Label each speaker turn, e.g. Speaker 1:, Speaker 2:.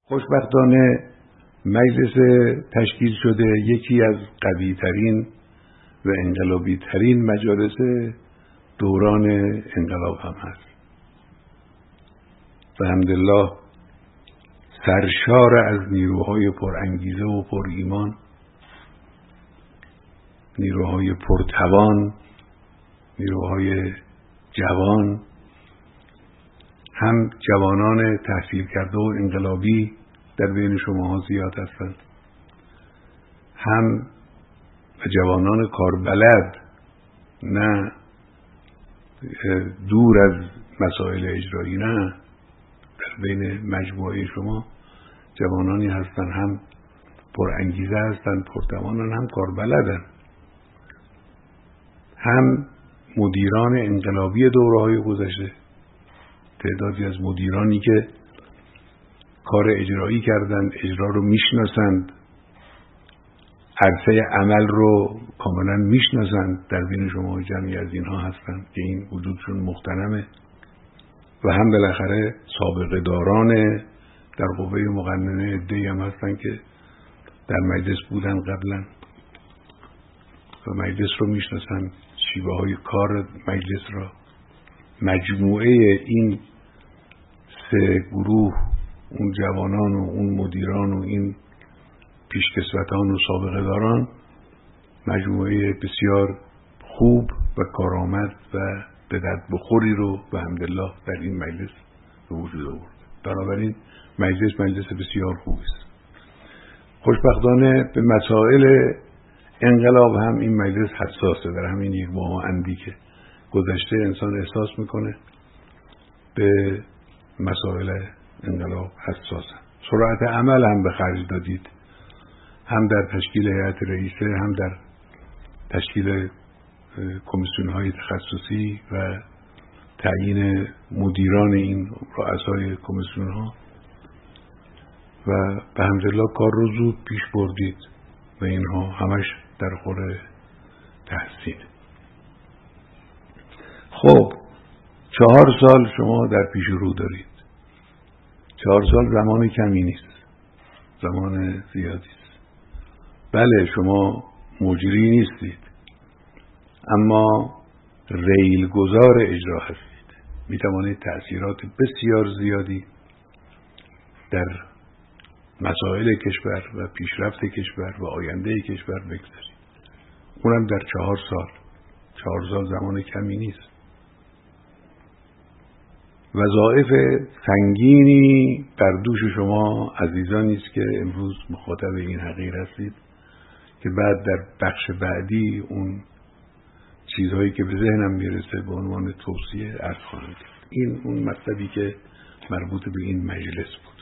Speaker 1: خوشبختانه مجلس تشکیل شده یکی از قوی‌ترین و انقلابی‌ترین مجالس دوران انقلاب هم هست و الحمدلله سرشار از نیروهای پرانگیزه و پر ایمان، نیروهای پرتوان، نیروهای جوان، هم جوانان تحصیل کرده و انقلابی در بین شماها زیاد هستند، هم جوانان کاربلد، نه دور از مسائل اجرایی، نه در بین مجموعه شما جوانانی هستند هم پرانگیزه هستند، پرتوانند، هم کاربلدند، هم مدیران انقلابی دوره‌های گذشته، تعدادی از مدیرانی که کار اجرایی کردند، اجرا رو میشناسند، عرصه عمل رو کاملا میشناسند، در بین شما جمعی از اینها هستند که این وجودشون مغتنمه، و هم بالاخره سابقه داران در قوه مقننه عده‌ای هم هستند که در مجلس بودن قبلا و مجلس رو میشناسند، شیوه های کار مجلس را. مجموعه این سه گروه، اون جوانان و اون مدیران و این پیشکسوتان و سابقه داران، مجموعه بسیار خوب و کارآمد و به درد بخوری رو به حمدالله در این مجلس به وجود آورد. بنابراین مجلس بسیار خوبی است. خوشبختانه به مسائل انقلاب هم این مجلس حساسه. در همین یک ماه اندی که گذشته انسان احساس میکنه به مسائل انقلاب حساسه. سرعت عمل هم به خرج دادید، هم در تشکیل هیئت رئیسه، هم در تشکیل کمیسیون های تخصصی و تعیین مدیران این رؤسای کمیسیون ها، و به حمدالله کار رو زود پیش بردید و اینها همش در خور تحسین. خب 4 سال شما در پیش رو دارید. 4 سال زمان کمی نیست، زمان زیادی است. بله شما مجری نیستید، اما ریلگذار اجرا هستید. می توانید تأثیرات بسیار زیادی در مسائل کشور و پیشرفت کشور و آینده کشور بگذارید، اونم در 4 سال. 4 سال زمان کمی نیست. وظایف سنگینی بر دوش شما عزیزانی است که امروز مخاطب این حقیر هستید که بعد در بخش بعدی اون چیزهایی که به ذهنم میرسه به عنوان توصیه عرض خواهم کرد. این اون مطلبی که مربوط به این مجلس بود.